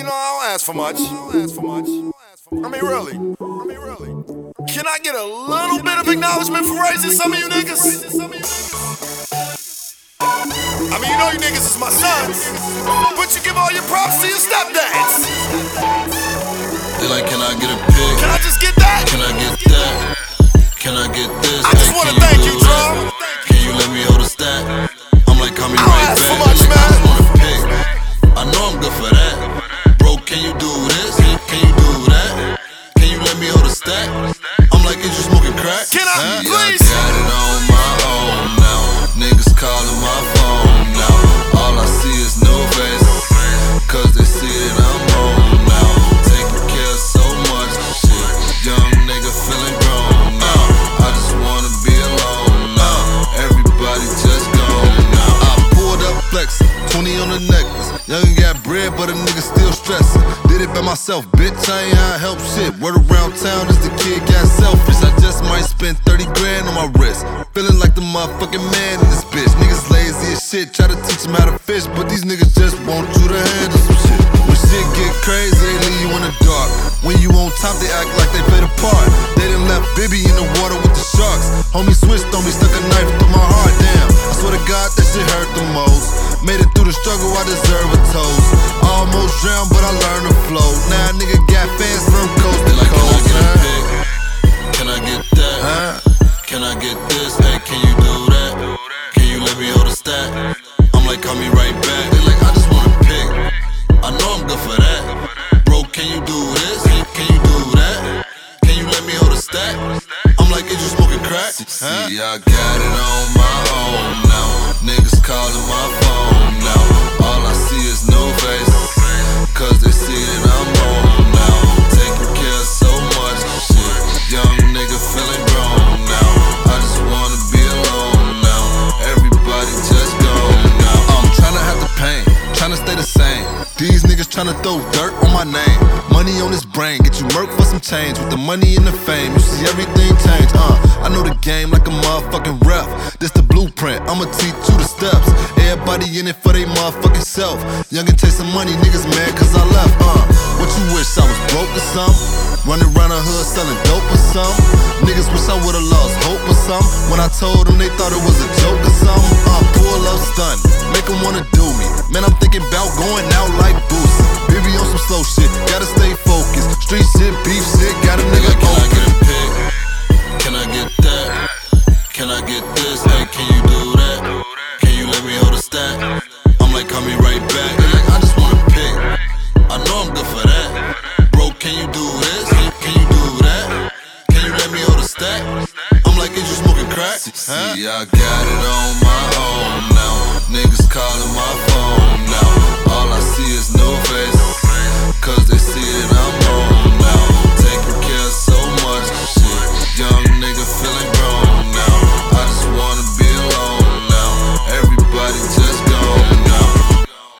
you know, I don't ask for much. I mean, really. Can I get a little bit of acknowledgement for raising some of you niggas? I mean, you know you niggas is my sons, but you give all your props to your stepdads. They like, can I get a pic? Can I just get that? Can I get that? Can I get this? I just wanna thank you, Drum. Can you let me hold a stack? I'm like, call me I don't right ask back. for much, They like, I man. just wanna pick. I know I'm good for that. Bro, can you do this? Can you do that? Can you let me hold a stack? I'm like, is you smoking crack? Can I, Yeah, please? I got it on my own now. Niggas calling my phone now. All I see is new faces, cause they see that I'm home now. Taking care of so much shit. Young nigga feeling grown now. I just wanna be alone now. Everybody just gone now. I pulled up flexing, 20 on the necklace. Youngin' got bread, but a nigga still stressing. Did it by myself, bitch, I ain't how I help shit. Word around town is the kid got selfish. I just might spend 30 grand on my wrist. Feeling like the motherfucking man in this bitch. Niggas lazy as shit, try to teach them how to fish, but these niggas just want you to handle some shit. When shit get crazy, they leave you in the dark. When you on top, they act like they played a part. They done left Bibby in the water with the sharks. Homie switched on me, stuck a knife through my heart, damn. I swear to God, that shit hurt the most. Made it through the struggle, I deserve a toast. Almost drowned, but I learned to float. Now a nigga got fans from coast to Like, coast. Can I get that? Can I get this? Hey, can you do that? Can you let me hold a stack? I'm like, call me right back. They like, I just wanna pick. I know I'm good for that. Bro, can you do this? Can you do that? Can you let me hold a stack? I'm like, is you smoking crack? See, I got it on my own now. Niggas calling my phone now. All I see is new faces, cause they see that I'm home now. Taking care of so much shit. Young nigga feeling grown now. I just wanna be alone now. Everybody just gone now. I'm tryna have the pain, tryna stay the same. These niggas tryna throw dirt on my name. Money on his brain, get you murk for some change. With the money and the fame, you see everything change. I know the game like a motherfucking ref. This the blueprint, I'ma teach you the steps. Everybody in it for they motherfucking self. Youngin' take some money, niggas mad cause I left. What you wish I was broke or something? Running around the hood selling dope or something? Niggas wish I would've lost hope or something. When I told them they thought it was a joke or something. Pull up stun, make them wanna do me. Man, I'm thinking about going out like Boosie. Baby on some slow shit, gotta stay focused. Street shit, beef shit, got a nigga Can I open. get a pic? Can I get that? Can I get this? Hey, can you do that? Can you let me hold a stack? I'm like, call me right back. They like, I just wanna pick. I know I'm good for that. Bro, can you do this? Can you do that? Can you let me hold a stack? I'm like, is you smoking crack? See, I got it on my own now. Niggas calling my phone